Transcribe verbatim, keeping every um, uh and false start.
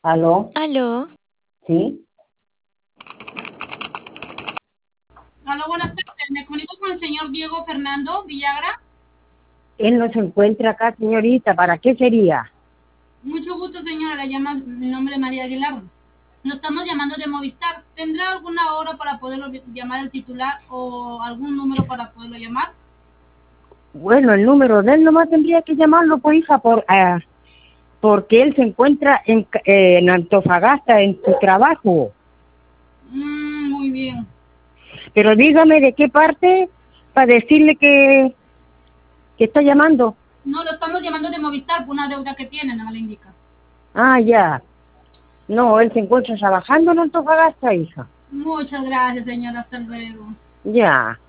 ¿Aló? Aló, ¿Sí? Aló, buenas tardes. Me comunico con el señor Diego Fernando Villagra. Él no se encuentra acá, señorita. ¿Para qué sería? Mucho gusto, señora. Le llama mi nombre es María Aguilar. Lo estamos llamando de Movistar. ¿Tendrá alguna hora para poderlo llamar al titular o algún número para poderlo llamar? Bueno, el número de él nomás tendría que llamarlo, pues, hija, por, ah, porque él se encuentra en, Ca- eh, en Antofagasta, en su trabajo. Mm, muy bien. Pero dígame de qué parte para decirle que, que está llamando. No, lo estamos llamando de Movistar por una deuda que tiene, no me lo indica. Ah, ya. No, él se encuentra trabajando en Antofagasta, hija. Muchas gracias, señora. Hasta luego. Ya.